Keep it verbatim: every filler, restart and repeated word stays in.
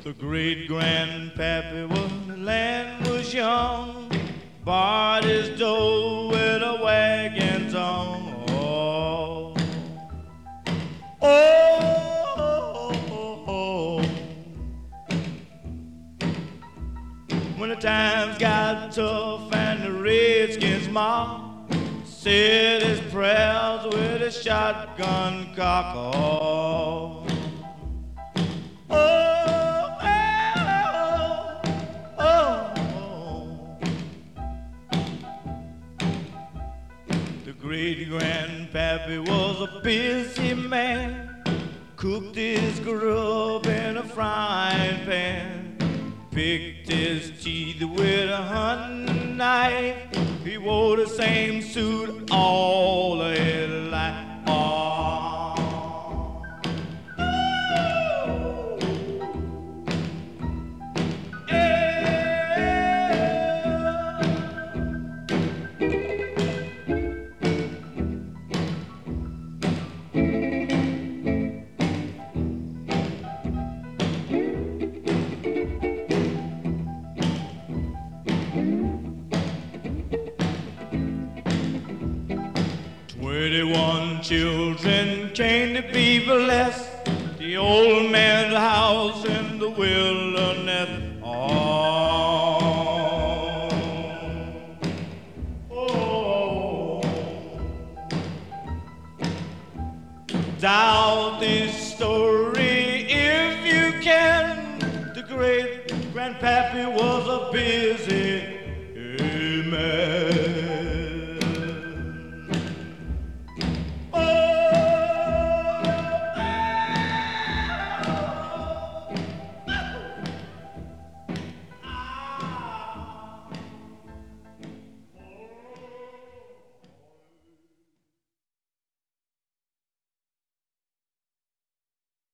The great grandpappy when the land was young, barred his door with a wagon tongue. Oh, oh, oh, oh. When the times got tough and the redskins mobbed, said his prayers with a shotgun cock. Oh, oh, oh, oh. The great grandpappy was a busy man, cooked his grub in a frying pan, picked his teeth with a hunting knife. He wore the same suit all his life. Oh. Twenty-one children came to be blessed, the old man's house in the wilderness. Oh, oh. Doubt this story if you can. The great grandpappy was